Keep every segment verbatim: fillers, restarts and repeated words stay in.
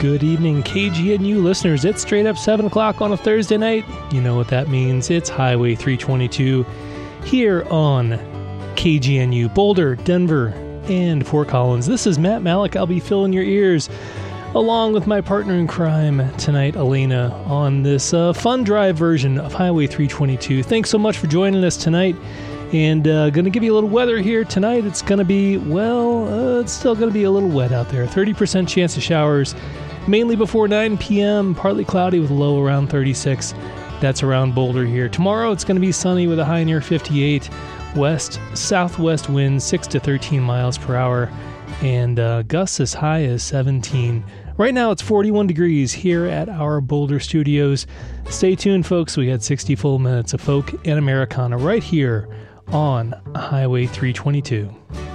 Good evening, K G N U listeners. It's straight up seven o'clock on a Thursday night. You know what that means. It's Highway three twenty-two here on K G N U, Boulder, Denver, and Fort Collins. This is Matt Malik. I'll be filling your ears along with my partner in crime tonight, Elena, on this uh, fun drive version of Highway three twenty-two. Thanks so much for joining us tonight. And uh, going to give you a little weather here tonight. It's going to be, well, uh, it's still going to be a little wet out there. thirty percent chance of showers, mainly before nine p.m., partly cloudy with a low around thirty-six. That's around Boulder here. Tomorrow it's going to be sunny with a high near fifty-eight. West, southwest winds six to thirteen miles per hour, and uh, gusts as high as seventeen. Right now it's forty-one degrees here at our Boulder studios. Stay tuned, folks. We got sixty full minutes of folk and Americana right here on Highway three twenty-two.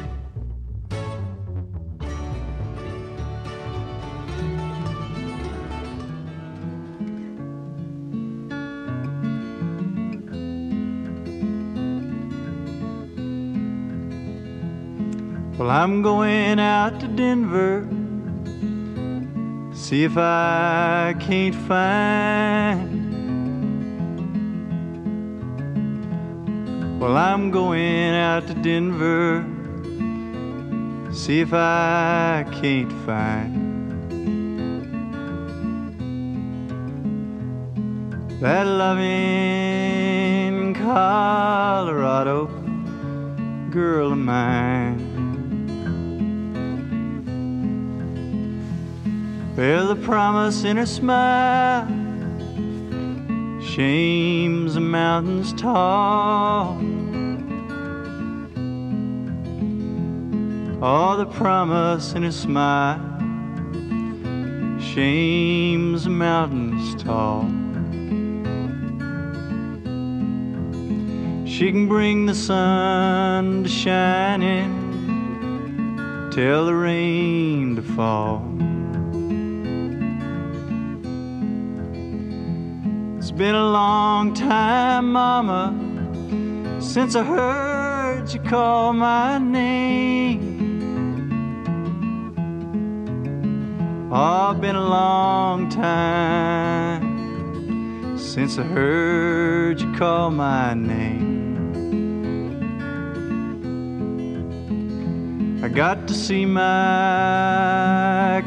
Well, I'm going out to Denver, see if I can't find. Well, I'm going out to Denver, see if I can't find that loving Colorado girl of mine. Well, the promise in her smile shames the mountains tall. Oh, the promise in her smile shames the mountains tall. She can bring the sun to shining, tell the rain to fall. It's been a long time, Mama, since I heard you call my name. Oh, been a long time since I heard you call my name. I got to see my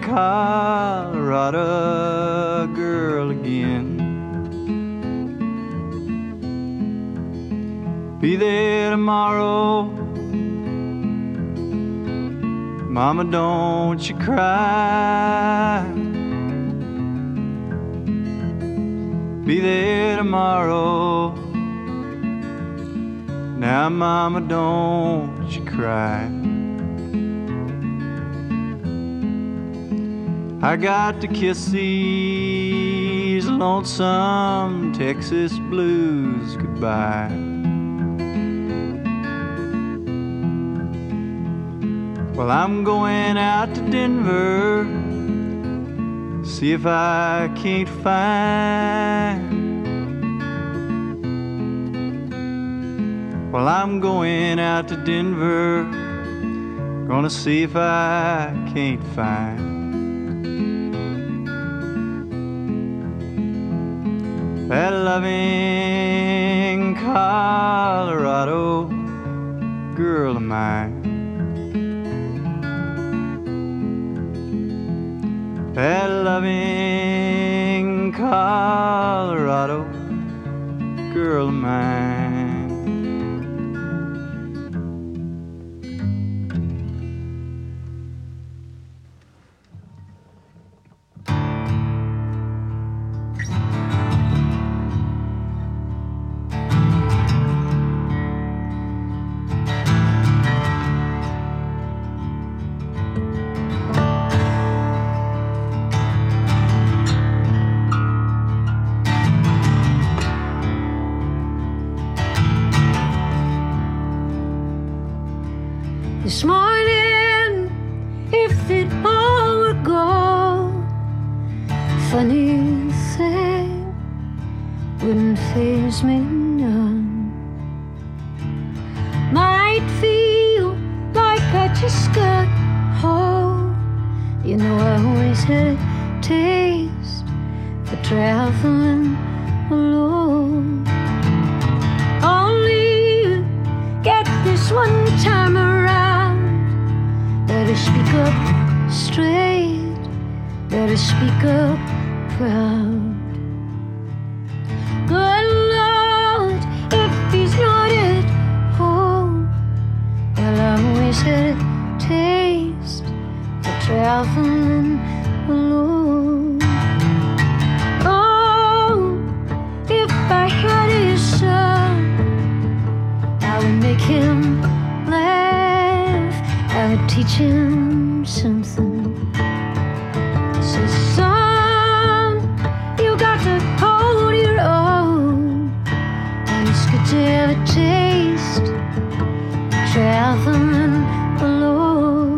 Colorado girl again. Be there tomorrow, Mama, don't you cry. Be there tomorrow, now Mama, don't you cry. I got to kiss these lonesome Texas blues goodbye. Well, I'm going out to Denver, see if I can't find. Well, I'm going out to Denver, gonna see if I can't find that loving Colorado girl of mine. That loving Colorado girl of mine. This morning, if it all were gold, funny thing wouldn't faze me none. Might feel like I just got home. You know I always had it taste for traveling alone. Only get this one time around. Better speak up straight, better speak up proud. Good Lord, if he's not at home, well, I'm always had a taste for traveling alone. Oh, if I had his son, I would make him laugh, I would teach him something. So son, you got to hold your own, and it's good to have a taste of traveling alone.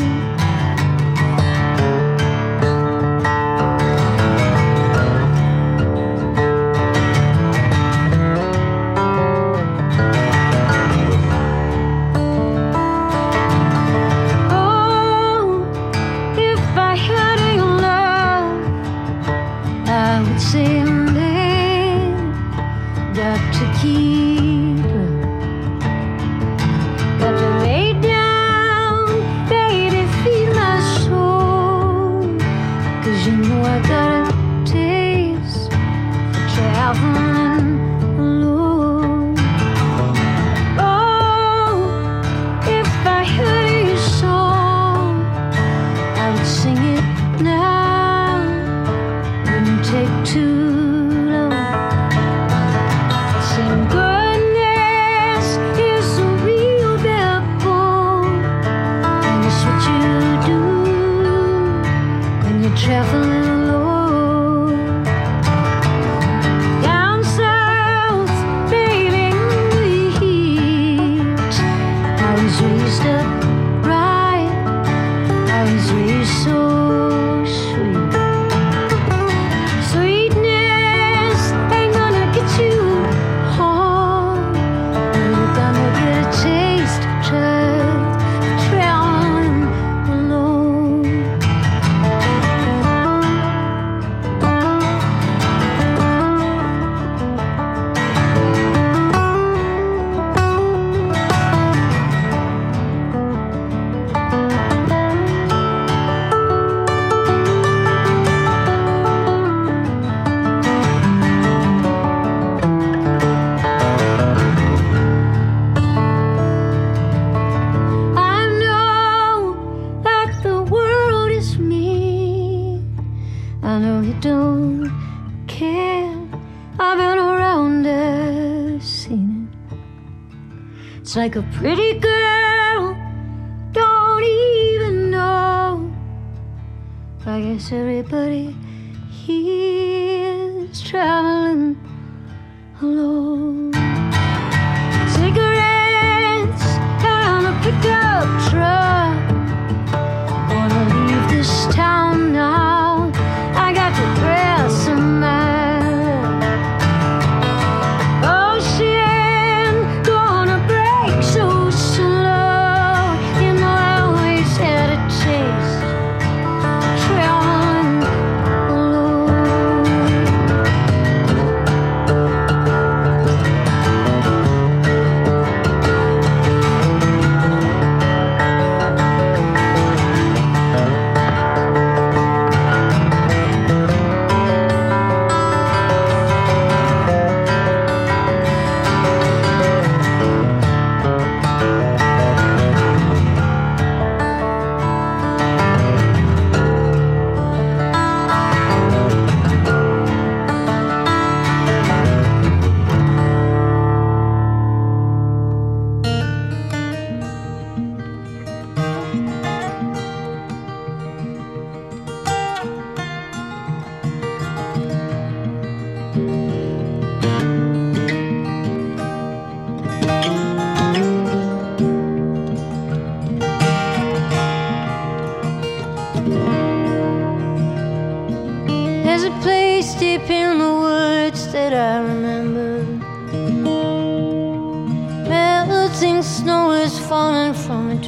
It's like a pretty girl, don't even know. I guess everybody here's traveling alone. Cigarettes and a pickup truck. Wanna leave this town now. I got to press a man.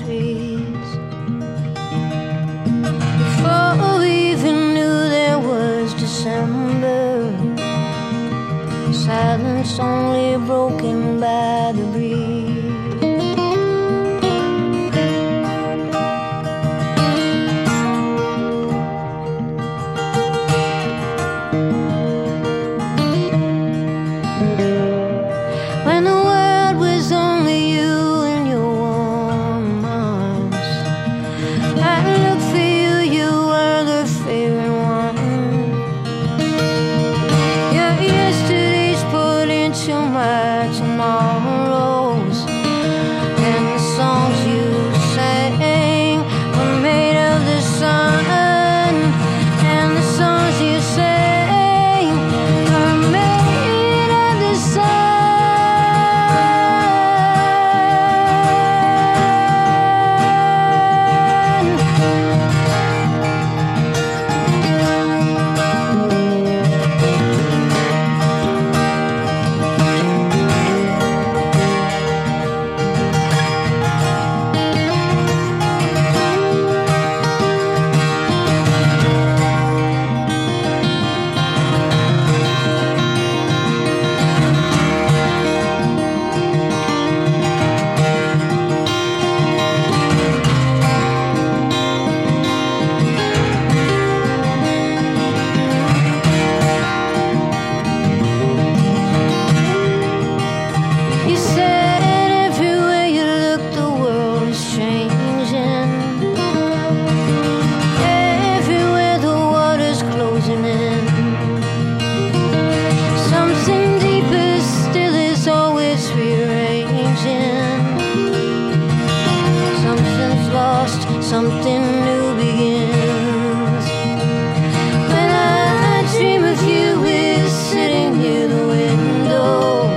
Before we even knew there was only broken by the breeze. When the world was only you and your warm arms, I looked for you, you were the favorite one. Your yesterdays put into my tomorrows, and the songs you sang were made of the sun, and the songs you sang are made of the sun. You said everywhere you look the world is changing. Everywhere the water's closing in. Something deeper still is always rearranging. Something's lost, something new begins. When I dream of you, we're sitting near the window,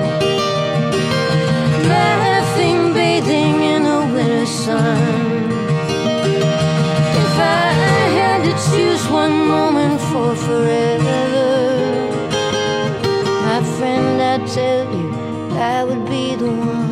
laughing, bathing in the winter sun. If I had to choose one moment for forever, my friend, I tell you, that would be the one.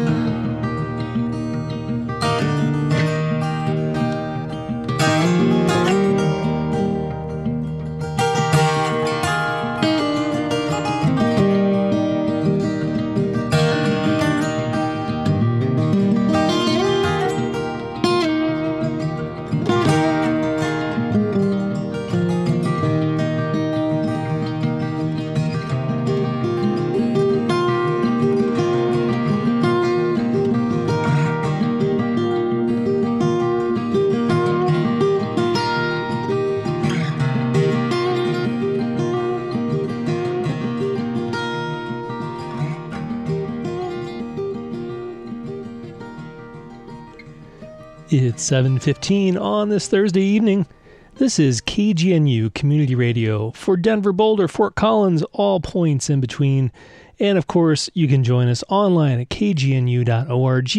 It's seven fifteen on this Thursday evening. This is K G N U Community Radio for Denver, Boulder, Fort Collins, all points in between. And of course, you can join us online at k g n u dot org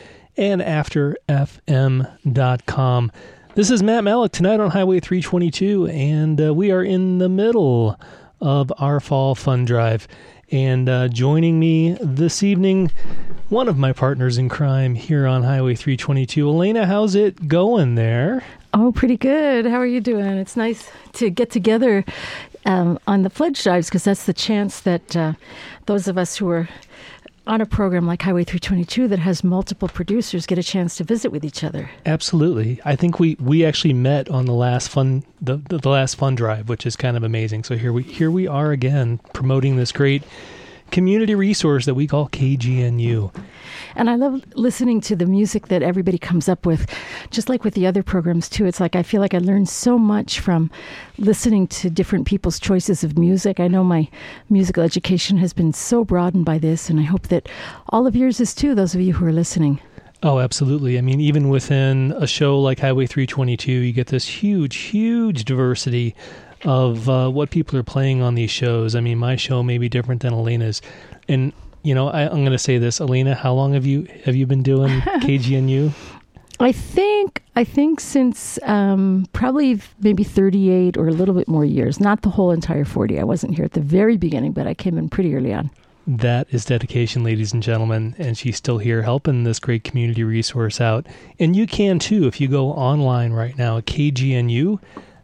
and after f m dot com. This is Matt Malik tonight on Highway three twenty-two, and uh, we are in the middle of our Fall Fun Drive. And uh, joining me this evening, one of my partners in crime here on Highway three twenty-two. Elena, how's it going there? Oh, pretty good. How are you doing? It's nice to get together um, on the pledge drives, because that's the chance that uh, those of us who are on a program like Highway three twenty-two that has multiple producers get a chance to visit with each other. Absolutely. I think we, we actually met on the last fun the, the, the last fun drive, which is kind of amazing. So here we here we are again promoting this great community resource that we call K G N U. And I love listening to the music that everybody comes up with, just like with the other programs too. It's like I feel like I learned so much from listening to different people's choices of music. I know my musical education has been so broadened by this, and I hope that all of yours is too, those of you who are listening. Oh, absolutely. I mean, even within a show like Highway three twenty-two, you get this huge, huge diversity of uh, what people are playing on these shows. I mean, my show may be different than Elena's. And, you know, I, I'm going to say this. Elena, how long have you have you been doing K G N U? I think I think since um, probably maybe thirty-eight or a little bit more years. Not the whole entire forty. I wasn't here at the very beginning, but I came in pretty early on. That is dedication, ladies and gentlemen, and she's still here helping this great community resource out. And you can too if you go online right now at k g n u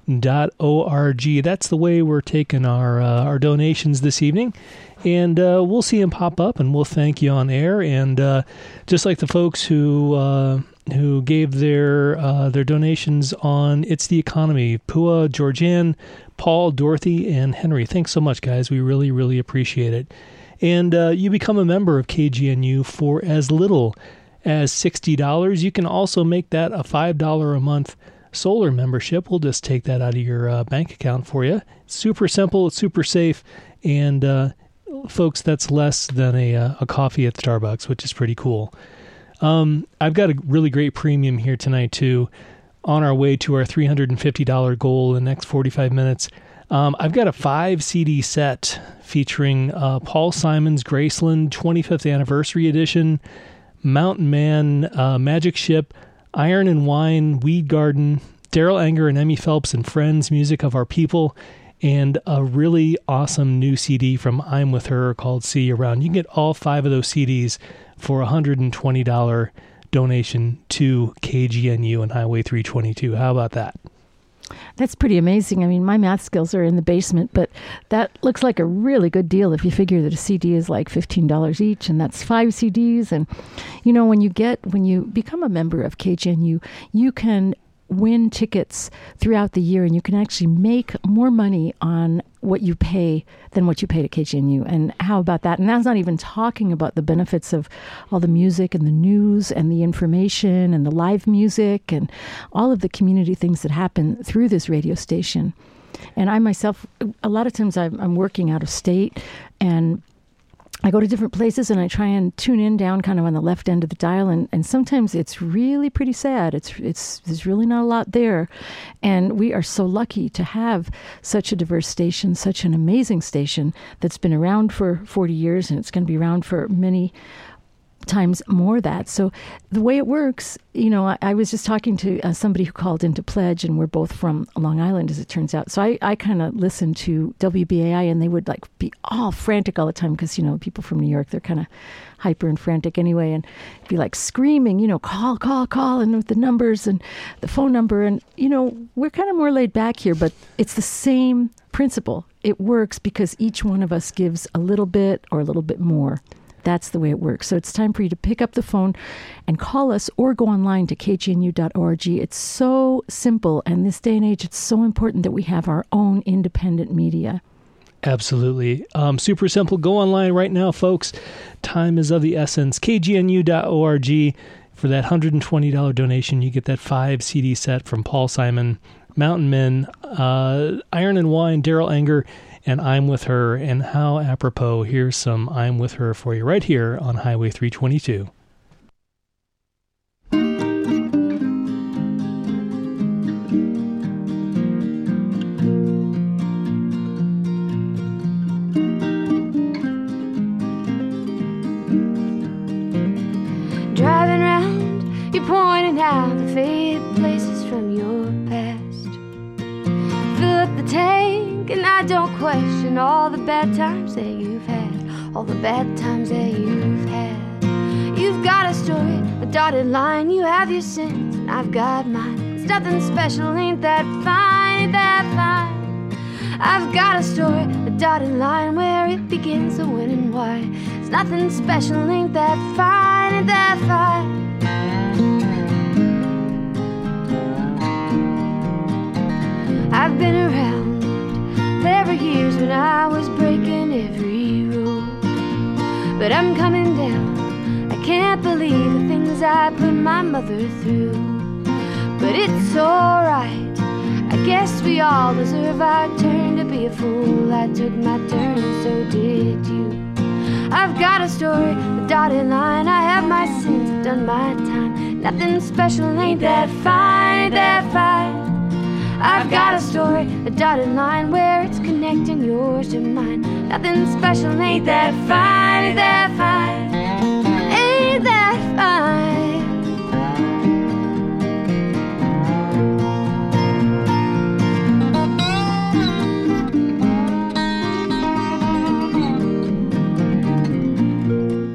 dot org. That's the way we're taking our uh, our donations this evening. And uh, we'll see them pop up, and we'll thank you on air. And uh, just like the folks who uh, who gave their uh, their donations on It's the Economy, Pua, Georgianne, Paul, Dorothy, and Henry. Thanks so much, guys. We really, really appreciate it. And uh, you become a member of K G N U for as little as sixty dollars. You can also make that a five dollars a month solar membership. We'll just take that out of your uh, bank account for you. It's super simple. It's super safe. And uh, folks, that's less than a, uh, a coffee at Starbucks, which is pretty cool. Um, I've got a really great premium here tonight, too, on our way to our three hundred fifty dollars goal in the next forty-five minutes. Um, I've got a five C D set featuring uh, Paul Simon's Graceland twenty-fifth Anniversary Edition, Mountain Man, uh, Magic Ship, Iron and Wine, Weed Garden, Daryl Anger and Emmy Phelps and Friends, Music of Our People, and a really awesome new C D from I'm With Her called See You Around. You can get all five of those C Ds for a one hundred twenty dollars donation to K G N U and Highway three twenty-two. How about that? That's pretty amazing. I mean, my math skills are in the basement, but that looks like a really good deal if you figure that a C D is like fifteen dollars each, and that's five C Ds. And, you know, when you get, when you become a member of K G N U, you can win tickets throughout the year, and you can actually make more money on what you pay than what you pay to K G N U. And how about that? And that's not even talking about the benefits of all the music and the news and the information and the live music and all of the community things that happen through this radio station. And I myself, a lot of times I'm, I'm working out of state, and I go to different places and I try and tune in down kind of on the left end of the dial, and, and sometimes it's really pretty sad. It's it's there's really not a lot there. And we are so lucky to have such a diverse station, such an amazing station that's been around for forty years, and it's going to be around for many times more that. So the way it works, you know, I, I was just talking to uh, somebody who called in to pledge, and we're both from Long Island, as it turns out. So I, I kind of listened to W B A I, and they would like be all frantic all the time because, you know, people from New York, they're kind of hyper and frantic anyway, and be like screaming, you know, call, call, call, and with the numbers and the phone number. And, you know, we're kind of more laid back here, but it's the same principle. It works because each one of us gives a little bit or a little bit more. That's the way it works. So it's time for you to pick up the phone and call us, or go online to K G N U dot org. It's so simple. And this day and age, it's so important that we have our own independent media. Absolutely. Um, super simple. Go online right now, folks. Time is of the essence. K G N U dot org. For that one hundred twenty dollars donation, you get that five C D set from Paul Simon, Mountain Men, uh, Iron and Wine, Daryl Anger, and I'm With Her. And how apropos, here's some I'm With Her for you right here on Highway three twenty-two. Driving round, you're pointing out the faded places from your past. Fill up the tank, and I don't question all the bad times that you've had, all the bad times that you've had. You've got a story, a dotted line, you have your sins, and I've got mine. It's nothing special, ain't that fine, ain't that fine. I've got a story, a dotted line, where it begins, the when and why. It's nothing special, ain't that fine, ain't that fine. I've been around, there were years when I was breaking every rule, but I'm coming down, I can't believe the things I put my mother through. But it's alright, I guess we all deserve our turn to be a fool. I took my turn, so did you. I've got a story, a dotted line, I have my sins, I've done my time. Nothing special, ain't that fine, ain't that fine. I've got a story, a dotted line, where it's connecting yours to mine. Nothing special, ain't that fine, ain't that fine, ain't that fine.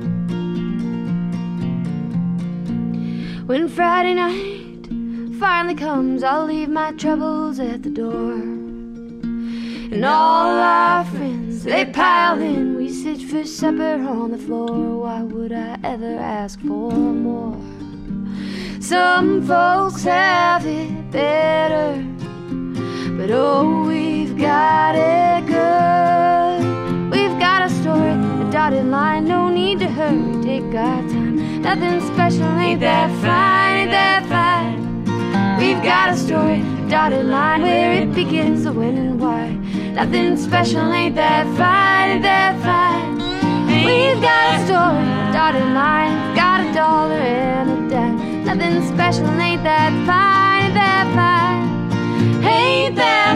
When Friday night finally finally comes, I'll leave my troubles at the door. And all our friends, they pile in. We sit for supper on the floor. Why would I ever ask for more? Some folks have it better, but oh, we've got it good. We've got a story, a dotted line, no need to hurry, take our time. Nothing special, ain't that fine, ain't that fine. We've got a story, a dotted line, where it begins, the when and why. Nothing special, ain't that fine, ain't that fine. We've got a story, a dotted line, got a dollar and a dime. Nothing special, ain't that fine, ain't that fine. Ain't that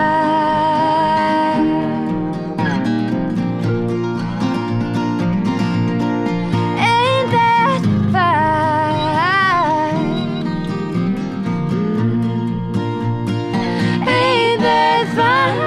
fine? Ain't that fine? Ain't that fine?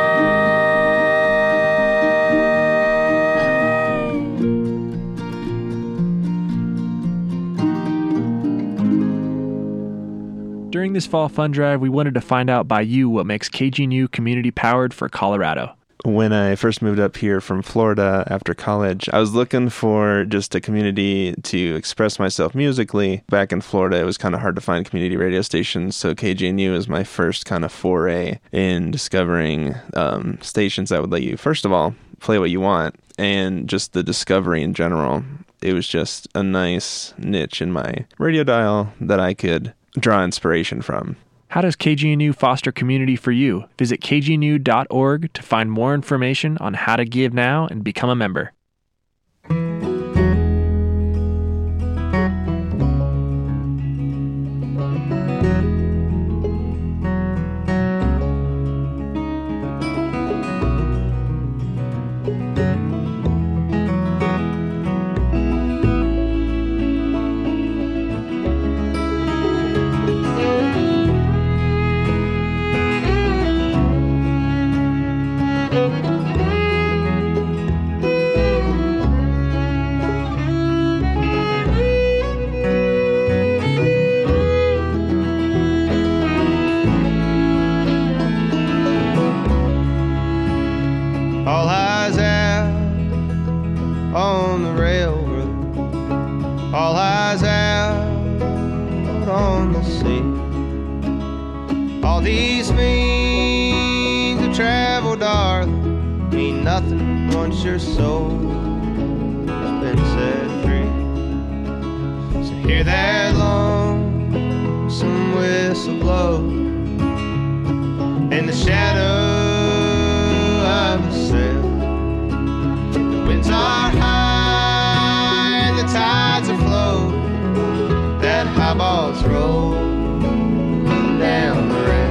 During this fall fund drive, we wanted to find out by you what makes K G N U community powered for Colorado. When I first moved up here from Florida after college, I was looking for just a community to express myself musically. Back in Florida, it was kind of hard to find community radio stations, so K G N U is my first kind of foray in discovering um, stations that would let you, first of all, play what you want, and just the discovery in general. It was just a nice niche in my radio dial that I could draw inspiration from. How does K G N U foster community for you? Visit K G N U dot org to find more information on how to give now and become a member. Your soul has been set free. So hear that long, some whistle blow in the shadow of the sail. The winds are high and the tides are flow. That highball's roll down the rail.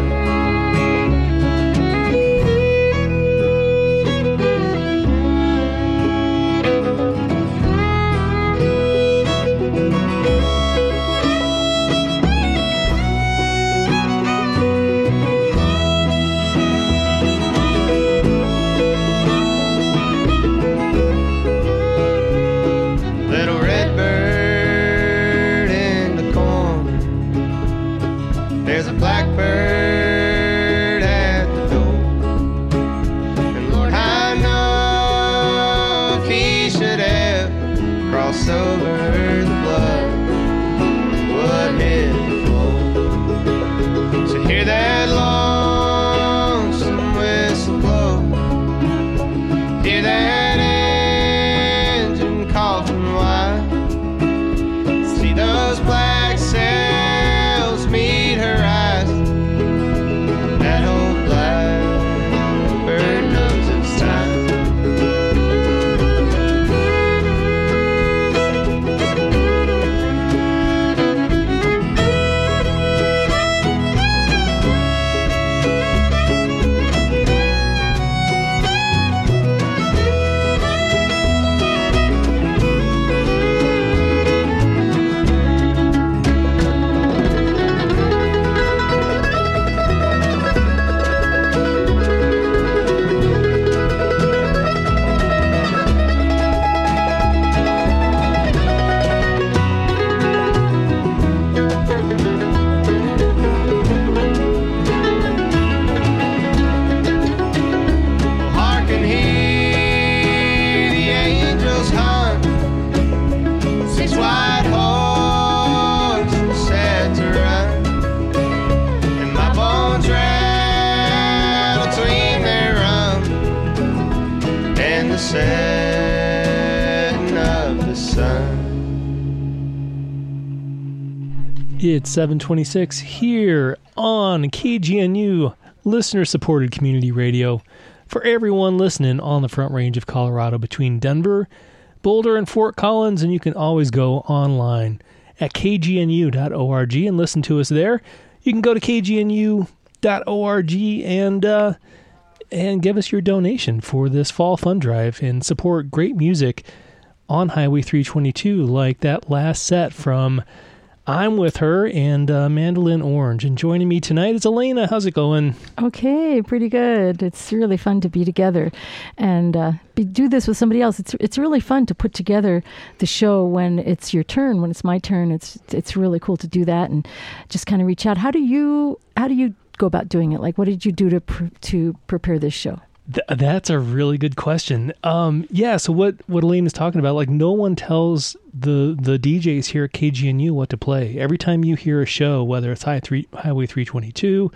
setting of the sun. It's seven twenty-six here on K G N U, listener-supported community radio for everyone listening on the Front Range of Colorado between Denver, Boulder, and Fort Collins, and you can always go online at k g n u dot org and listen to us there. You can go to k g n u dot org and uh, and give us your donation for this fall fund drive and support great music on Highway three twenty-two, like that last set from I'm With Her and uh, Mandolin Orange. And joining me tonight is Elena. How's it going? Okay, pretty good. It's really fun to be together and uh, be, do this with somebody else. It's it's really fun to put together the show when it's your turn. When it's my turn, it's it's really cool to do that and just kind of reach out. How do you how do you go about doing it? Like, what did you do to pr- to prepare this show? Th- that's a really good question. Um, yeah, so what, what Elena's talking about, like no one tells the the D Js here at K G N U what to play. Every time you hear a show, whether it's High three, Highway three twenty-two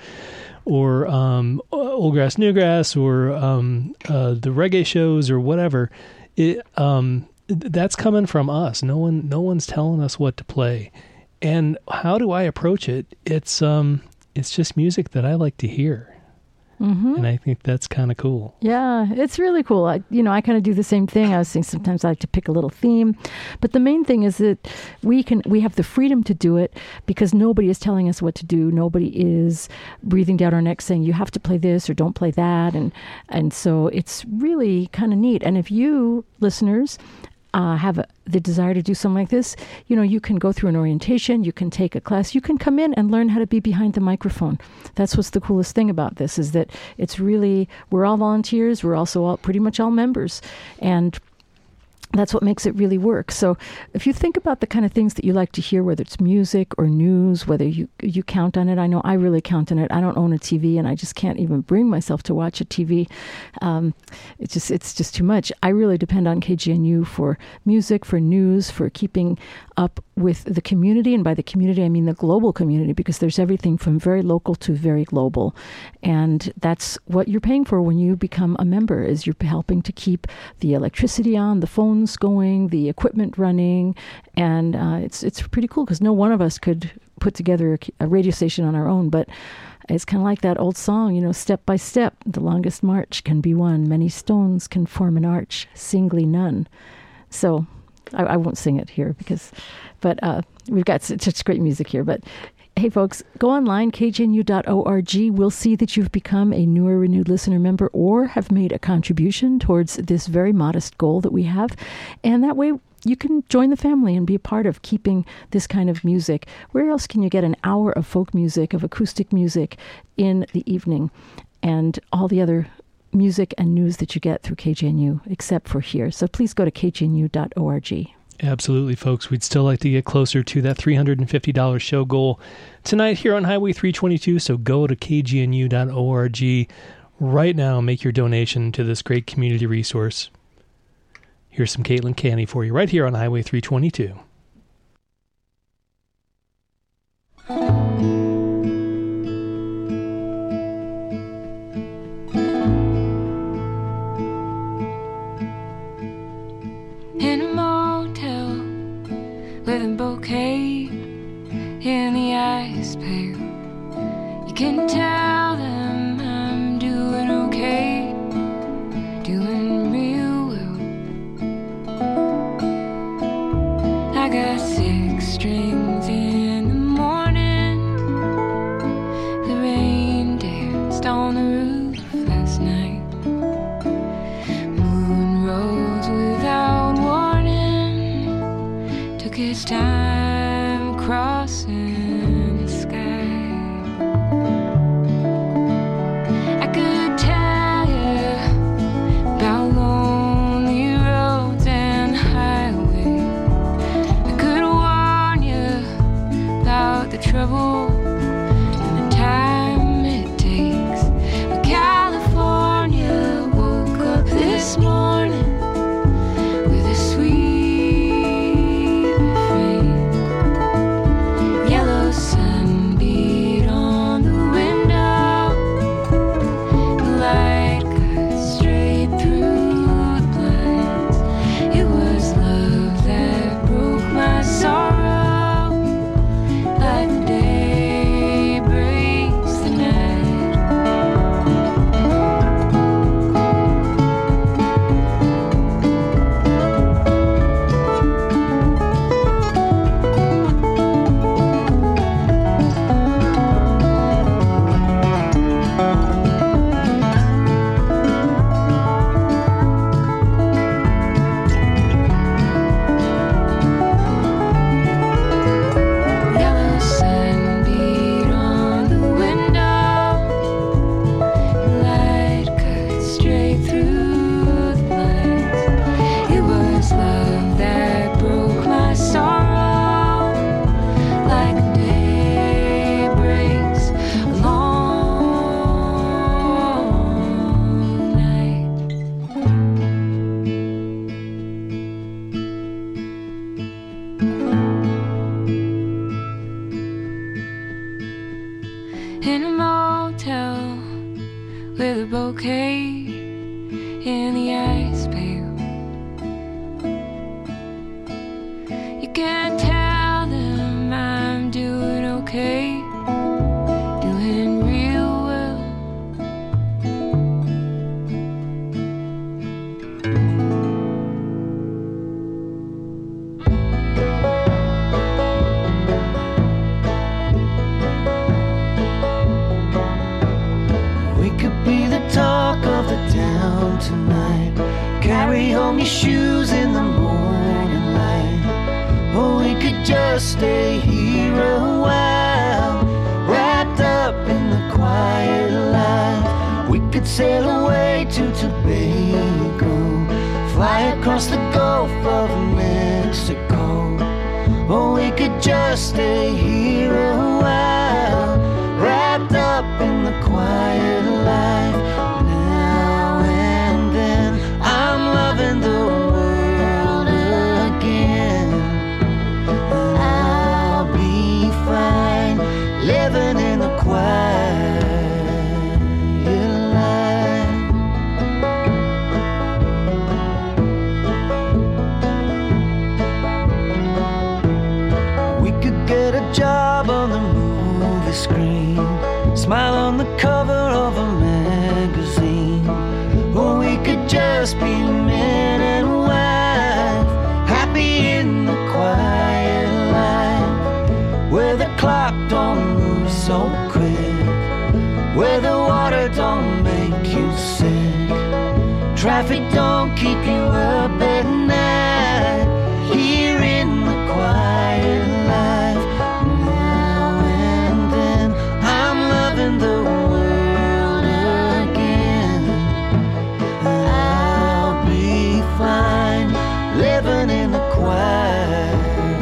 or um, Old Grass, New Grass, or um, uh, the reggae shows or whatever, it um, that's coming from us. No one no one's telling us what to play. And how do I approach it? It's um it's just music that I like to hear. Mm-hmm. And I think that's kind of cool. Yeah, it's really cool. I, you know, I kind of do the same thing. I was saying sometimes I like to pick a little theme, but the main thing is that we can we have the freedom to do it because nobody is telling us what to do. Nobody is breathing down our necks saying you have to play this or don't play that, and and so it's really kind of neat. And if you listeners Uh, have a, the desire to do something like this, you know, you can go through an orientation, you can take a class, you can come in and learn how to be behind the microphone. That's what's the coolest thing about this, is that it's really, we're all volunteers, we're also all pretty much all members, and that's what makes it really work. So if you think about the kind of things that you like to hear, whether it's music or news, whether you you count on it, I know I really count on it. I don't own a T V, and I just can't even bring myself to watch a T V. Um, it's just it's just too much. I really depend on K G N U for music, for news, for keeping up with the community. And by the community, I mean the global community, because there's everything from very local to very global. And that's what you're paying for when you become a member, is you're helping to keep the electricity on, the phones going, the equipment running, and uh, it's it's pretty cool because no one of us could put together a, a radio station on our own. But it's kind of like that old song, you know, step by step, the longest march can be won. Many stones can form an arch, singly none. So I, I won't sing it here because, but uh, we've got such, such great music here. But hey, folks, go online, k g n u dot org. We'll see that you've become a newer renewed listener member or have made a contribution towards this very modest goal that we have. And that way you can join the family and be a part of keeping this kind of music. Where else can you get an hour of folk music, of acoustic music in the evening, and all the other music and news that you get through K G N U, except for here? So please go to k g n u dot org. Absolutely, folks. We'd still like to get closer to that three hundred fifty dollars show goal tonight here on Highway three twenty-two, so go to k g n u dot org right now and make your donation to this great community resource. Here's some Caitlin Canny for you right here on Highway three twenty-two. With a bouquet in the ice pail, you can tell them I'm doing okay, doing real well. I okay in the ice pail. You can tell them I'm doing okay, doing real well. We could be the talk of the town tonight, carry home your shoes in the morning light. Or we could just stay here a while, wrapped up in the quiet life. We could sail away to Tobago, fly across the Gulf of Mexico. Or we could just stay here a while, wrapped up in the quiet life. Now and then I'm loving the world again. I'll be fine living in the quiet life. We could get a job on the movie screen, smile on the cover of a magazine. Or we could just be man and wife, happy in the quiet life, where the clock don't move so quick, where the water don't make you sick, traffic don't keep you up at night, here in the quiet life. Now and then I'm loving the world again. I'll be fine living in the quiet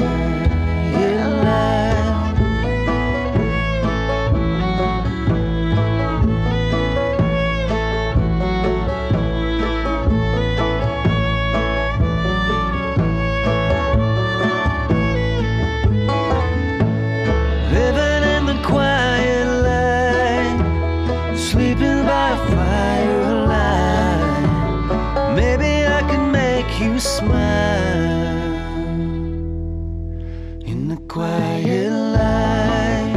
life. Living in the quiet light, sleeping by firelight. Maybe I can make you smile in the quiet light.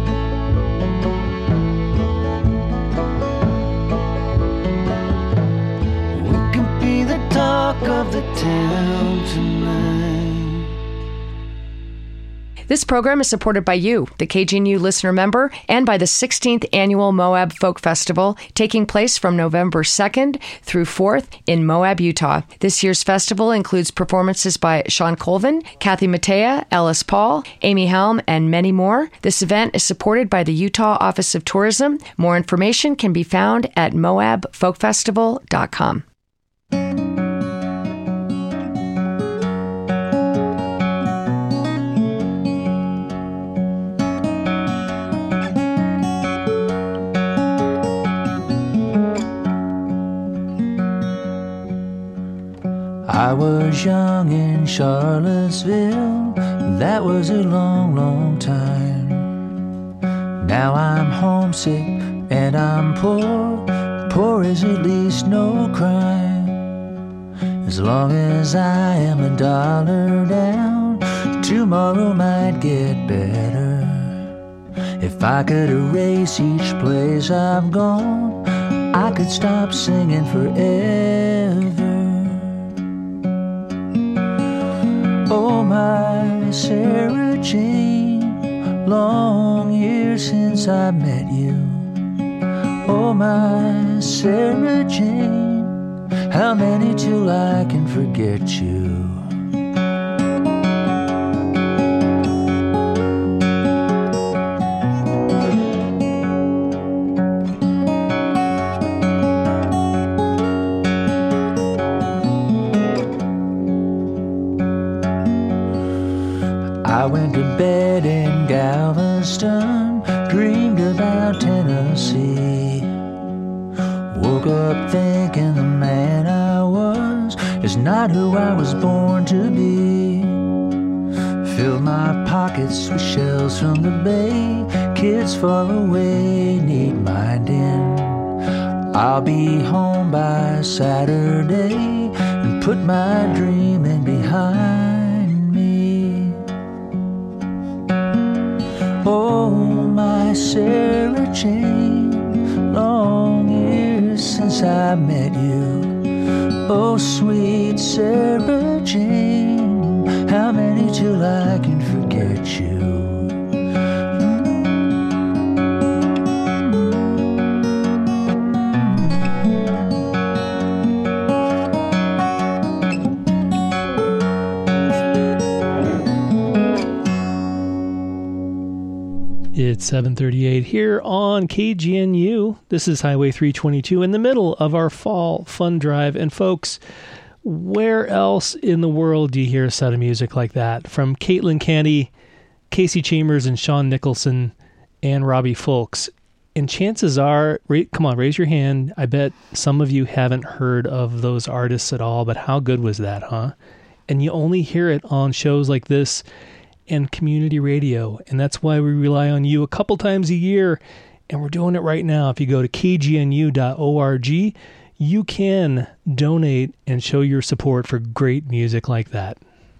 We can be the talk of the town tonight. This program is supported by you, the K G N U listener member, and by the sixteenth Annual Moab Folk Festival, taking place from November second through fourth in Moab, Utah. This year's festival includes performances by Sean Colvin, Kathy Mattea, Ellis Paul, Amy Helm, and many more. This event is supported by the Utah Office of Tourism. More information can be found at moab folk festival dot com. I was young in Charlottesville, that was a long, long time. Now I'm homesick and I'm poor, poor is at least no crime. As long as I am a dollar down, tomorrow might get better. If I could erase each place I've gone, I could stop singing forever. Oh, my Sarah Jane, long years since I met you. Oh, my Sarah Jane, how many till I can forget you? I went to bed in Galveston, dreamed about Tennessee. Woke up thinking the man I was is not who I was born to be. Filled my pockets with shells from the bay, kids far away need minding. I'll be home by Saturday and put my dreaming behind me. Oh, my Sarah Jane, long years since I met you. Oh, sweet Sarah Jane, how many till I can forget you? It's seven thirty-eight here on K G N U. This is Highway three twenty-two in the middle of our fall fun drive. And folks, where else in the world do you hear a set of music like that? From Caitlin Candy, Casey Chambers, and Sean Nicholson, and Robbie Fulks. And chances are, ra- come on, raise your hand. I bet some of you haven't heard of those artists at all, but how good was that, huh? And you only hear it on shows like this and community radio, and that's why we rely on you a couple times a year, and we're doing it right now. If you go to k g n u dot org, you can donate and show your support for great music like that.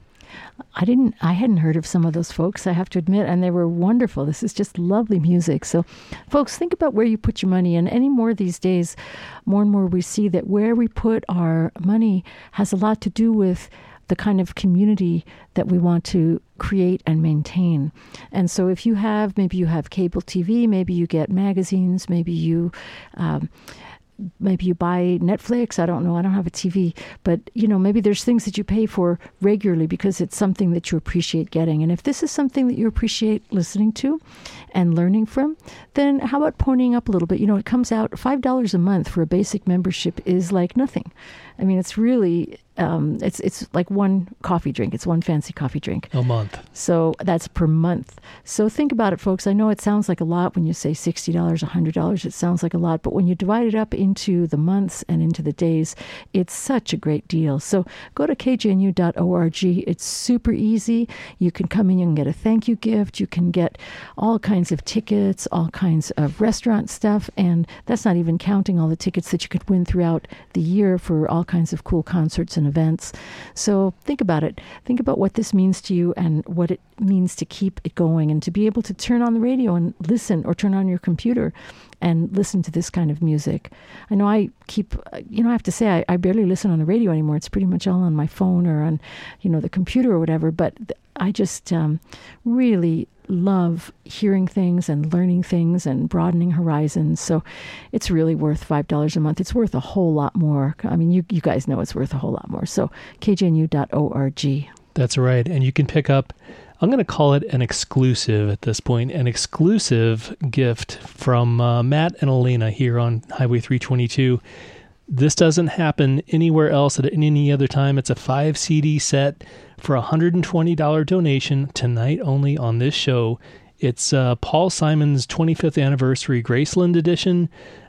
I didn't, I hadn't heard of some of those folks, I have to admit, and they were wonderful. This is just lovely music. So, folks, think about where you put your money. And any more these days, more and more we see that where we put our money has a lot to do with the kind of community that we want to create and maintain. And so if you have, maybe you have cable T V, maybe you get magazines, maybe you um, maybe you buy Netflix. I don't know. I don't have a T V. But, you know, maybe there's things that you pay for regularly because it's something that you appreciate getting. And if this is something that you appreciate listening to and learning from, then how about ponying up a little bit? You know, it comes out five dollars a month for a basic membership is like nothing. I mean, it's really, um, it's it's like one coffee drink. It's one fancy coffee drink. A month. So that's per month. So think about it, folks. I know it sounds like a lot when you say sixty dollars, one hundred dollars. It sounds like a lot. But when you divide it up into the months and into the days, it's such a great deal. So go to k g n u dot org. It's super easy. You can come in, you can get a thank you gift. You can get all kinds of tickets, all kinds of restaurant stuff. And that's not even counting all the tickets that you could win throughout the year for all kinds of cool concerts and events. So think about it. Think about what this means to you and what it means to keep it going and to be able to turn on the radio and listen, or turn on your computer and listen to this kind of music. I know I keep, you know, I have to say, I, I barely listen on the radio anymore. It's pretty much all on my phone or on, you know, the computer or whatever. But I just um, really love hearing things and learning things and broadening horizons. So it's really worth five dollars a month. It's worth a whole lot more. I mean, you, you guys know it's worth a whole lot more. So k g n u dot org. That's right. And you can pick up, I'm going to call it an exclusive at this point, an exclusive gift from uh, Matt and Elena here on Highway three twenty-two. This doesn't happen anywhere else at any other time. It's a five C D set for a one hundred twenty dollars donation tonight only on this show. It's uh, Paul Simon's twenty-fifth anniversary Graceland edition.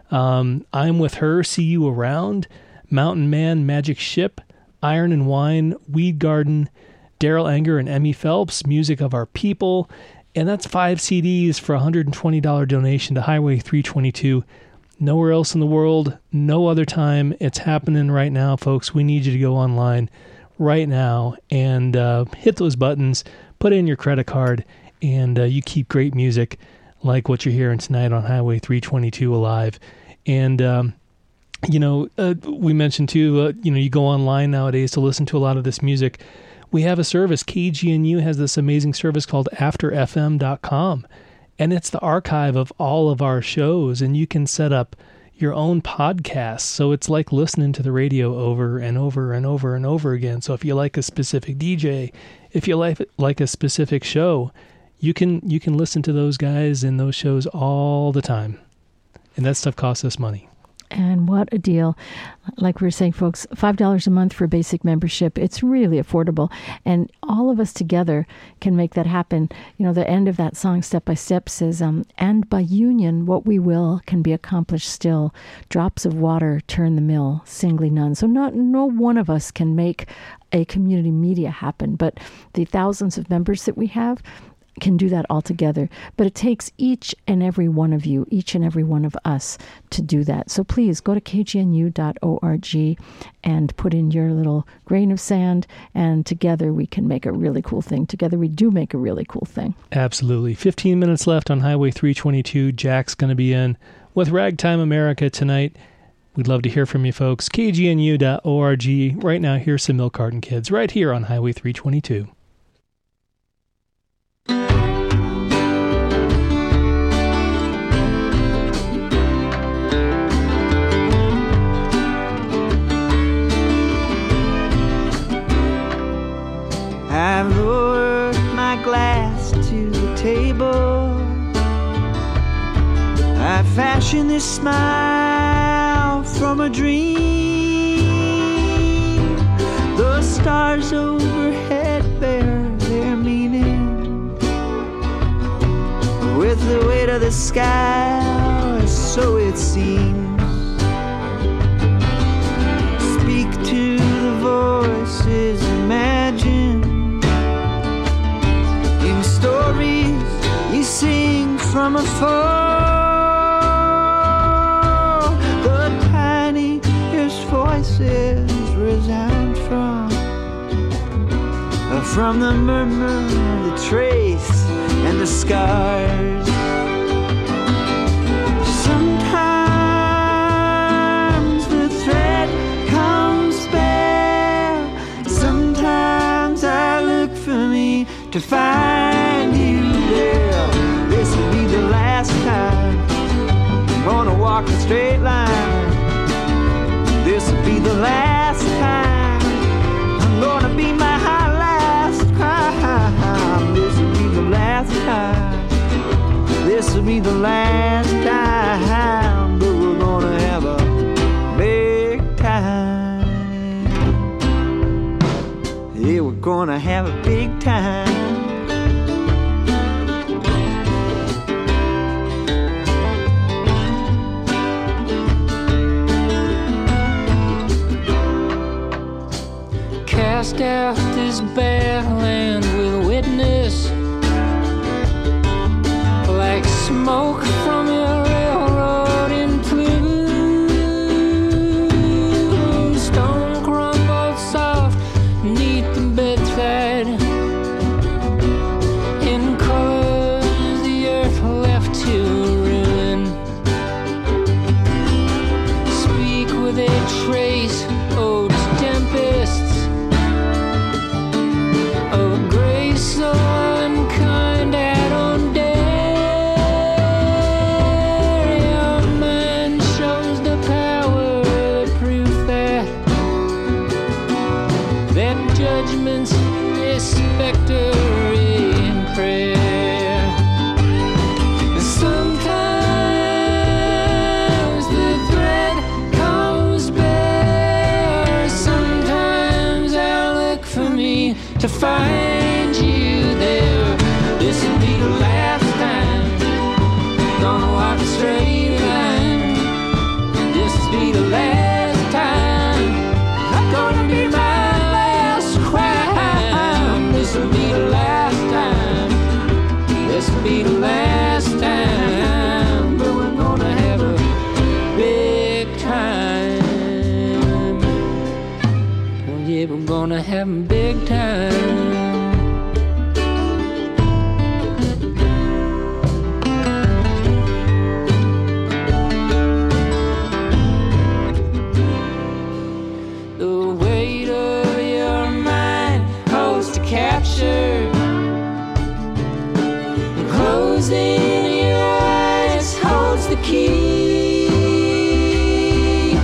Um, I'm With Her, See You Around, Mountain Man, Magic Ship, Iron and Wine, Weed Garden, Daryl Anger and Emmy Phelps, Music of Our People. And that's five C Ds for a one hundred twenty dollars donation to Highway three twenty-two. Nowhere else in the world, no other time. It's happening right now, folks. We need you to go online right now and uh, hit those buttons, put in your credit card, and uh, you keep great music like what you're hearing tonight on Highway three twenty-two alive. And, um, you know, uh, we mentioned too, uh, you know, you go online nowadays to listen to a lot of this music. We have a service. K G N U has this amazing service called after f m dot com. And it's the archive of all of our shows, and you can set up your own podcast. So it's like listening to the radio over and over and over and over again. So if you like a specific D J, if you like like a specific show, you can you can listen to those guys and those shows all the time. And that stuff costs us money. And what a deal. Like we were saying, folks, five dollars a month for a basic membership. It's really affordable. And all of us together can make that happen. You know, the end of that song, Step by Step, says, um, and by union, what we will can be accomplished still. Drops of water turn the mill, singly none. So not no one of us can make a community media happen, but the thousands of members that we have, can do that all together. But it takes each and every one of you, each and every one of us to do that. So please go to k g n u dot org and put in your little grain of sand, and together we can make a really cool thing. Together we do make a really cool thing. Absolutely. fifteen minutes left on Highway three twenty-two. Jack's going to be in with Ragtime America tonight. We'd love to hear from you folks. k g n u dot org. Right now, here's some Milk Carton Kids right here on Highway three twenty-two. I've lowered my glass to the table. I fashioned this smile from a dream. The stars overhead bear their meaning. With the weight of the sky, so it seems. Speak to the voices imagined in stories you sing from afar. Voices resound from from the murmur, the trace, and the scars. Sometimes the thread comes bare. Sometimes I look for me to find you there. This will be the last time I'm gonna walk a straight line. This will be the last time I'm gonna be my last crime. This will be the last time. This will be the last time. But we're gonna have a big time. Yeah, we're gonna have a big time. Cast out this bad land with a witness, like smoke from a railroad in plume. Stone crumbled soft neath the bedside, in colors the earth left to ruin. Speak with a trace, oh, tempests of grace so unkind I don't dare. Your mind shows the power, the proof that that judgment's a specter in prayer. Sometimes the thread comes bare. Sometimes I look for me to find you there. This will be the last time gonna walk a straight line. This will be the last time gonna be my last crime. This will be the last time. This will be the last time. But we're gonna have a big time. Oh yeah, we're gonna have a big time. The weight of your mind holds to capture. Closing your eyes holds the key.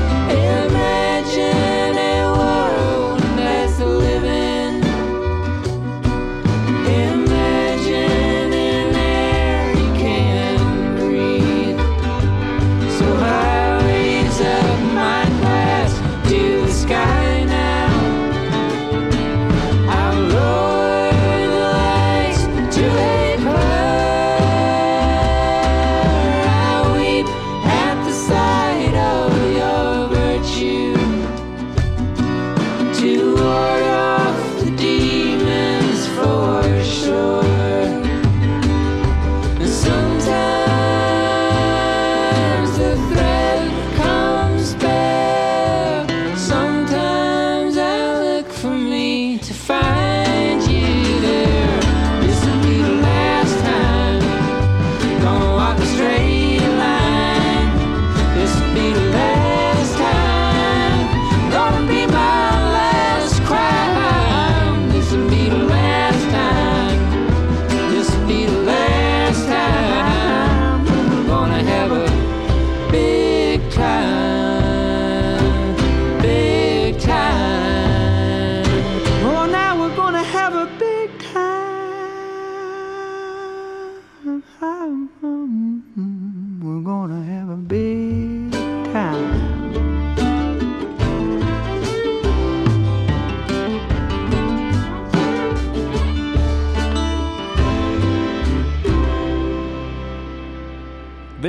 Imagine a world that's living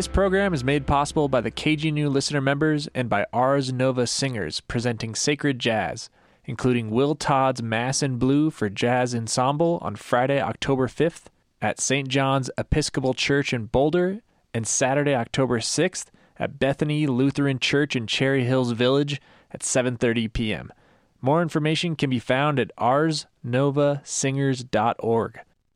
This program is made possible by the K G N U listener members and by Ars Nova singers presenting sacred jazz, including Will Todd's Mass in Blue for Jazz Ensemble on Friday, October fifth at Saint John's Episcopal Church in Boulder, and Saturday, October sixth at Bethany Lutheran Church in Cherry Hills Village at seven thirty p.m. More information can be found at ars nova singers dot org.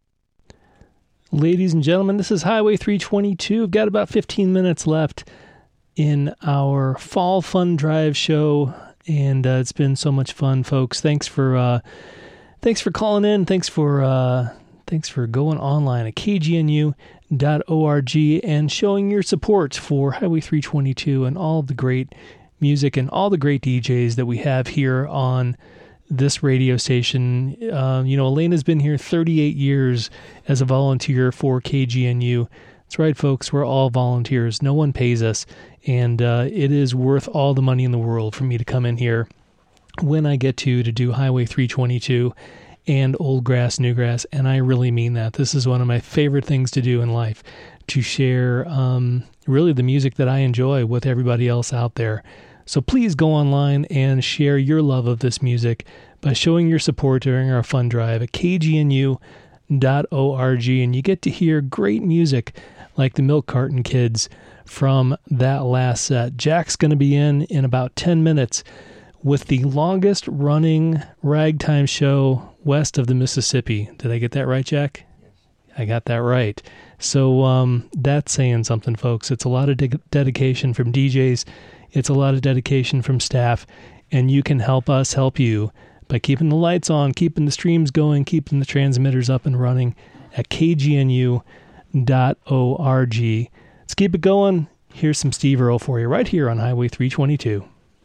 Ladies and gentlemen, this is Highway three twenty-two. We've got about fifteen minutes left in our Fall Fun Drive show, and uh, it's been so much fun, folks. Thanks for uh, thanks for calling in. Thanks for uh, thanks for going online at k g n u dot org and showing your support for Highway three twenty-two and all the great music and all the great D Js that we have here on this radio station. Uh, you know, Elena's been here thirty-eight years as a volunteer for K G N U. That's right, folks. We're all volunteers. No one pays us. And uh, it is worth all the money in the world for me to come in here when I get to, to do Highway three twenty-two and Old Grass, New Grass. And I really mean that. This is one of my favorite things to do in life, to share um, really the music that I enjoy with everybody else out there. So please go online and share your love of this music by showing your support during our fun drive at k g n u dot org. And you get to hear great music like the Milk Carton Kids from that last set. Jack's going to be in in about ten minutes with the longest running ragtime show west of the Mississippi. Did I get that right, Jack? Yes. I got that right. So um, that's saying something, folks. It's a lot of de- dedication from D Js. It's a lot of dedication from staff, and you can help us help you by keeping the lights on, keeping the streams going, keeping the transmitters up and running at k g n u dot org. Let's keep it going. Here's some Steve Earle for you right here on Highway three twenty-two.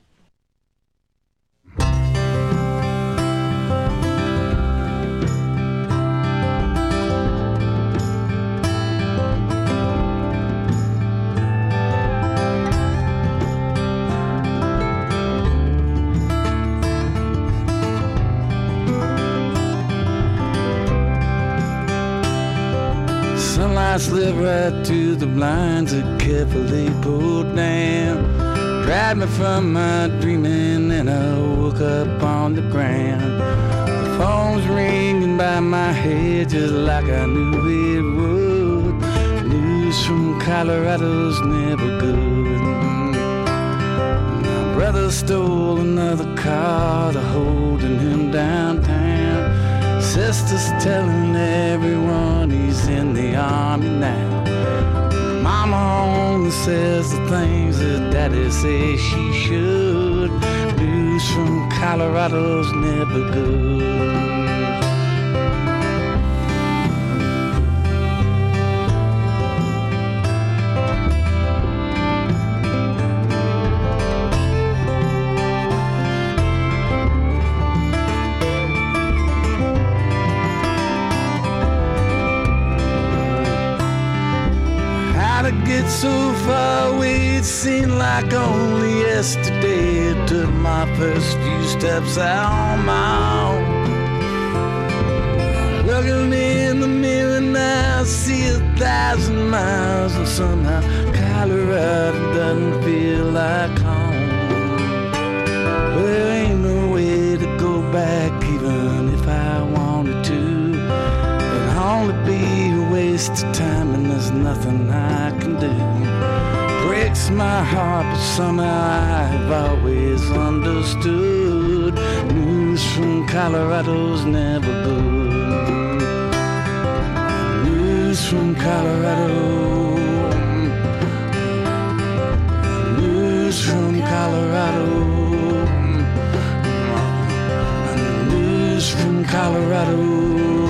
I slip right to the blinds that carefully pulled down, dragged me from my dreaming, and I woke up on the ground. The phone's ringing by my head just like I knew it would. News from Colorado's never good. My brother stole another car to holding him downtown. Sister's telling everyone he's in the army now. Mama only says the things that daddy says she should. News from Colorado's never good. Get so far away, it seemed like only yesterday I took my first few steps out on my own. Looking in the mirror now, I see a thousand miles, and somehow Colorado doesn't feel like home. There ain't no way to go back, even if I wanted to. It'd only be a waste of time, and there's nothing I can do. Breaks my heart, but somehow I've always understood. News from Colorado's never good. News from Colorado. News from Colorado. News from Colorado.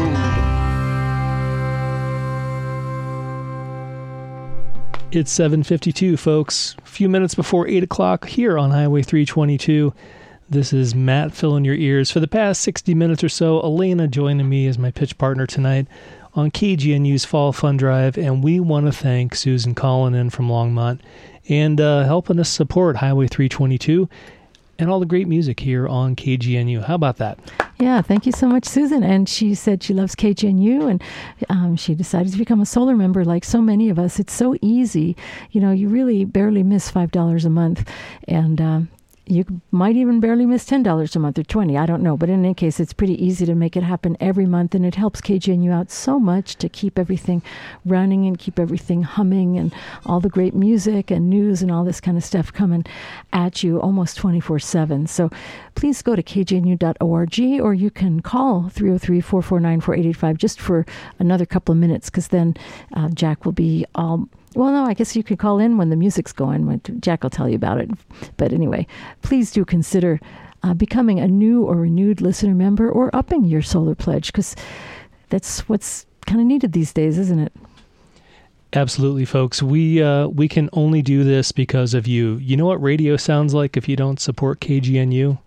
It's seven fifty-two, folks. A few minutes before eight o'clock here on Highway three twenty-two. This is Matt filling your ears. For the past sixty minutes or so, Elena joining me as my pitch partner tonight on K G N U's Fall Fun Drive, and we want to thank Susan calling in from Longmont and uh, helping us support Highway three twenty-two and all the great music here on K G N U. How about that? Yeah, thank you so much, Susan. And she said she loves K G N U, and um, she decided to become a solar member like so many of us. It's so easy. You know, you really barely miss five dollars a month. And um, you might even barely miss ten dollars a month or twenty dollars. I don't know. But in any case, it's pretty easy to make it happen every month. And it helps K G N U out so much to keep everything running and keep everything humming and all the great music and news and all this kind of stuff coming at you almost twenty-four seven. So please go to k g n u dot org, or you can call three oh three, four four nine, four eight eight five just for another couple of minutes, because then uh, Jack will be all... Well, no, I guess you could call in when the music's going. Jack will tell you about it. But anyway, please do consider uh, becoming a new or renewed listener member, or upping your solar pledge, because that's what's kind of needed these days, isn't it? Absolutely, folks. We uh, we can only do this because of you. You know what radio sounds like if you don't support K G N U?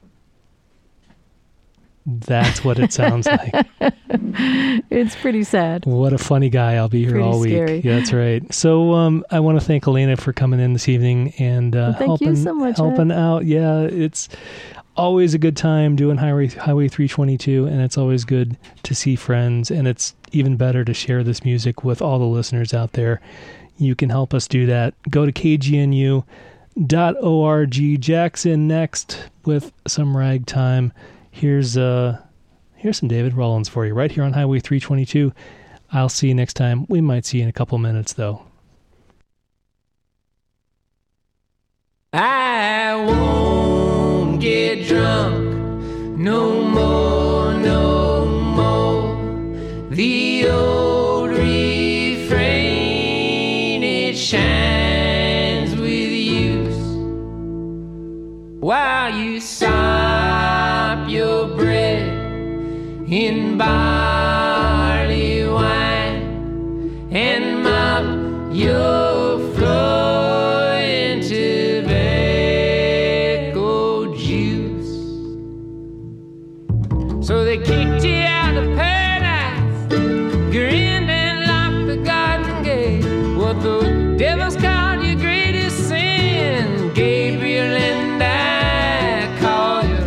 That's what it sounds like. It's pretty sad. What a funny guy. I'll be here Pretty all week. scary. Yeah, that's right. So um, I want to thank Elena for coming in this evening and uh, Well, thank you helping, so much, helping Ed. out. Yeah, it's always a good time doing Highway Highway three twenty-two, and it's always good to see friends, and it's even better to share this music with all the listeners out there. You can help us do that. Go to k g n u dot org. Jack's in next with some ragtime. Here's uh, here's some David Rollins for you right here on Highway three twenty-two. I'll see you next time. We might see you in a couple minutes, though. I won't get drunk no more, no more. The old refrain, it shines with use while you sop your bread in barley wine and mop your floor in tobacco juice. So they kicked you out of paradise, grinned and locked the garden gate. What the devil's called your greatest sin, Gabriel and I call you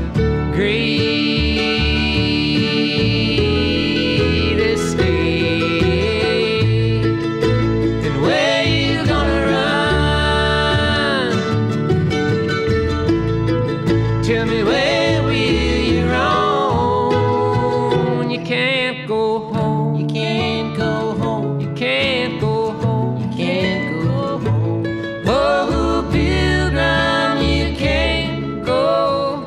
greatest state. And where you gonna run? Tell me, where will you roam? You can't go home. You can't go home. You can't go home. You can't go home. Oh, pilgrim, you can't go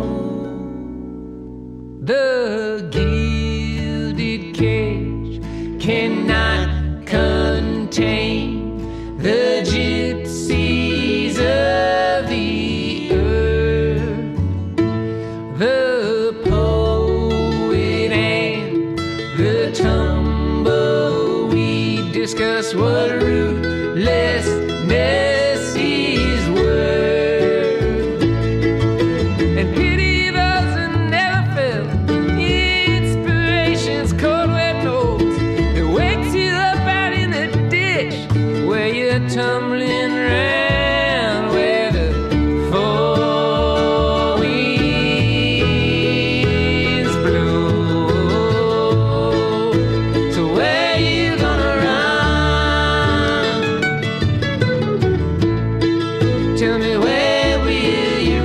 home. The gilded cage cannot contain the gypsies of the earth. The poet and the tumbleweed discuss what rootlessness is worth. And pity those who never felt inspiration's cold wet nose that wakes you up out in the ditch where you're tumbling round, where the four winds blow. So where you gonna run? Tell me, where will you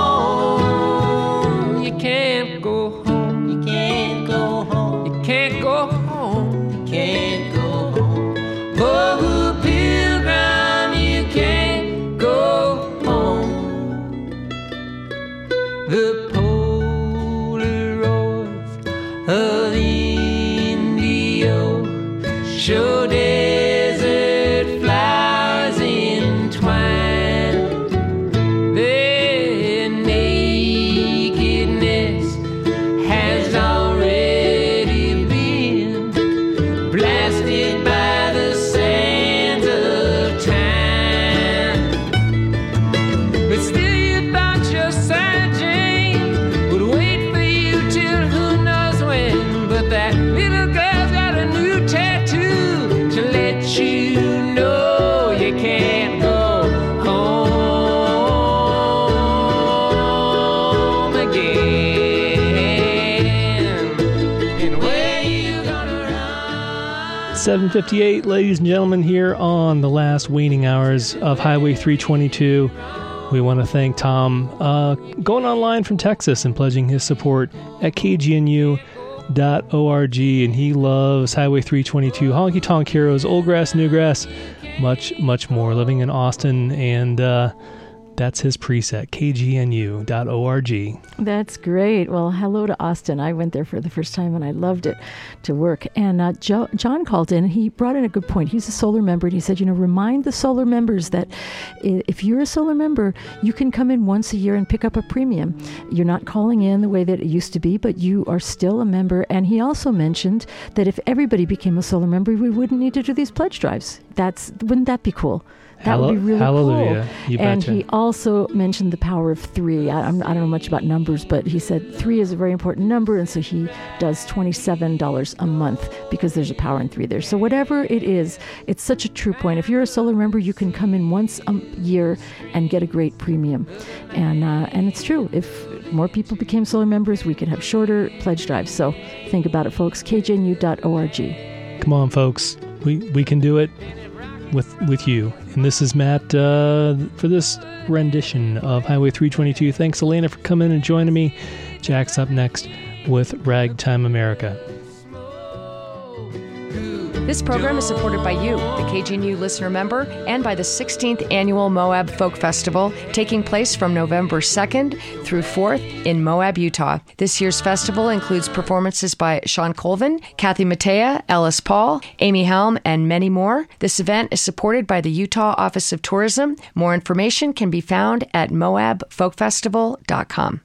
roam? You can't go home. You can't go home. You can't go home. You can't go home. Oh, pilgrim, you can't go home. The Polaroids of Indio show desert flowers entwined. Their nakedness has already been blasted by the sands of time. But still you thought your Sarah Jane seven fifty-eight, ladies and gentlemen, here on the last waning hours of Highway three twenty-two. We want to thank Tom uh, going online from Texas and pledging his support at K G N U dot org. And he loves Highway three twenty-two, Honky Tonk Heroes, Old Grass, New Grass, much, much more. Living in Austin, and uh, that's his preset, K G N U dot org. That's great. Well, hello to Austin. I went there for the first time and I loved it to work. And uh, jo- John called in and he brought in a good point. He's a solar member and he said, you know, remind the solar members that if you're a solar member, you can come in once a year and pick up a premium. You're not calling in the way that it used to be, but you are still a member. And he also mentioned that if everybody became a solar member, we wouldn't need to do these pledge drives. That's, wouldn't that be cool? That Hallo- would be really hallelujah. cool. You And betcha. he also mentioned the power of three. I, I'm, I don't know much about numbers, but he said three is a very important number, and so he does twenty-seven dollars a month because there's a power in three there. So whatever it is, it's such a true point. If you're a solar member, you can come in once a year and get a great premium. And uh, and it's true. If more people became solar members, we could have shorter pledge drives. So think about it, folks. K G N U dot org. Come on, folks. We we can do it with with you. And this is Matt uh, for this rendition of Highway three twenty-two. Thanks, Elena, for coming and joining me. Jack's up next with Ragtime America. This program is supported by you, the K G N U listener member, and by the sixteenth Annual Moab Folk Festival, taking place from November second through fourth in Moab, Utah. This year's festival includes performances by Sean Colvin, Kathy Mattea, Ellis Paul, Amy Helm, and many more. This event is supported by the Utah Office of Tourism. More information can be found at moab folk festival dot com.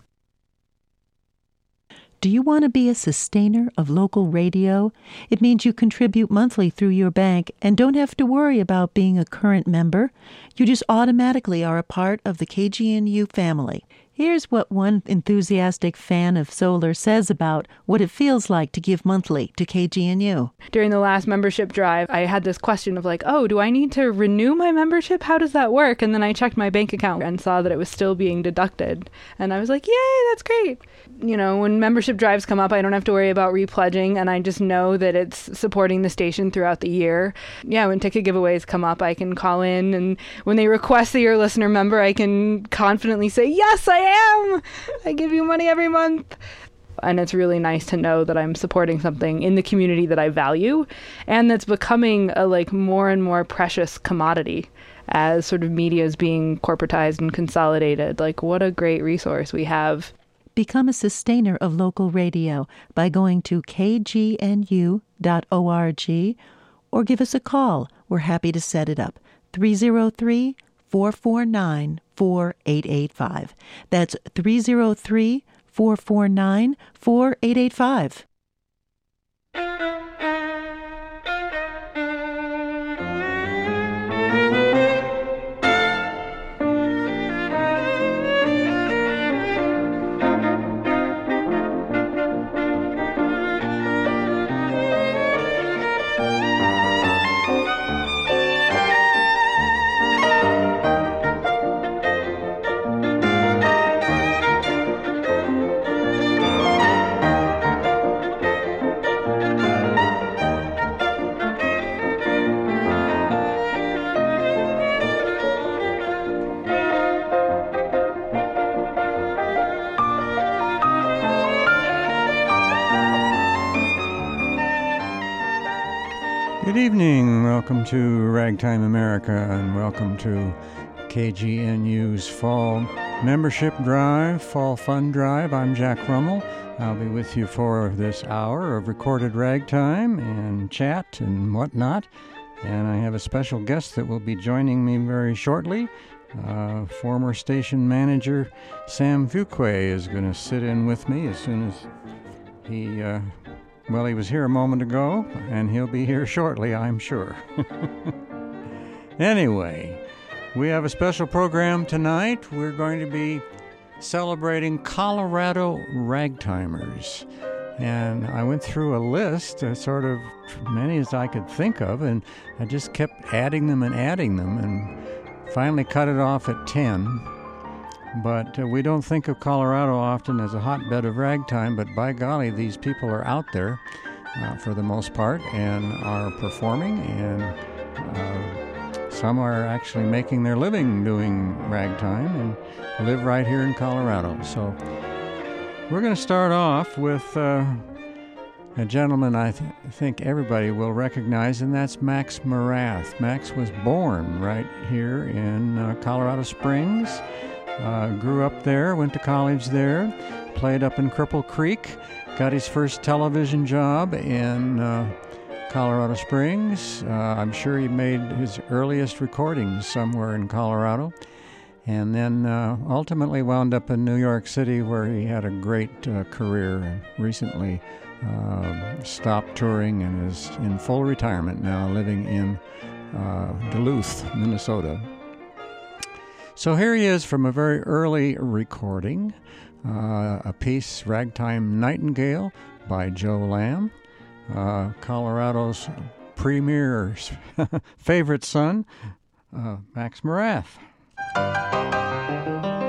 Do you want to be a sustainer of local radio? It means you contribute monthly through your bank and don't have to worry about being a current member. You just automatically are a part of the K G N U family. Here's what one enthusiastic fan of solar says about what it feels like to give monthly to K G N U. During the last membership drive, I had this question of like, oh, do I need to renew my membership? How does that work? And then I checked my bank account and saw that it was still being deducted. And I was like, yay, that's great. You know, when membership drives come up, I don't have to worry about repledging, and I just know that it's supporting the station throughout the year. Yeah, when ticket giveaways come up, I can call in, and when they request that you're a listener member, I can confidently say, yes, I am! I give you money every month. And it's really nice to know that I'm supporting something in the community that I value, and that's becoming a like more and more precious commodity as sort of media is being corporatized and consolidated. Like, what a great resource we have. Become a sustainer of local radio by going to K G N U dot org or give us a call. We're happy to set it up. three oh three, four four nine, four eight eight five. That's three oh three, four four nine, four eight eight five. Good evening. Welcome to Ragtime America, and welcome to K G N U's Fall Membership Drive, Fall Fun Drive. I'm Jack Rummel. I'll be with you for this hour of recorded ragtime and chat and whatnot. And I have a special guest that will be joining me very shortly. Uh, former station manager Sam Fuquay is going to sit in with me as soon as he... Uh, Well, he was here a moment ago, and he'll be here shortly, I'm sure. Anyway, we have a special program tonight. We're going to be celebrating Colorado ragtimers. And I went through a list, uh, sort of many as I could think of, and I just kept adding them and adding them, and finally cut it off at ten. But uh, we don't think of Colorado often as a hotbed of ragtime, but by golly, these people are out there. uh, for the most part, and are performing, and uh, some are actually making their living doing ragtime and live right here in Colorado. So we're going to start off with uh, a gentleman I th- think everybody will recognize, and that's Max Morath. Max was born right here in uh, Colorado Springs, uh, grew up there, went to college there, played up in Cripple Creek, got his first television job in uh, Colorado Springs. Uh, I'm sure he made his earliest recordings somewhere in Colorado, and then uh, ultimately wound up in New York City, where he had a great uh, career, and recently uh, stopped touring and is in full retirement now, living in uh, Duluth, Minnesota. So here he is from a very early recording, uh, a piece, Ragtime Nightingale by Joe Lamb, uh, Colorado's premier favorite son, uh, Max Morath.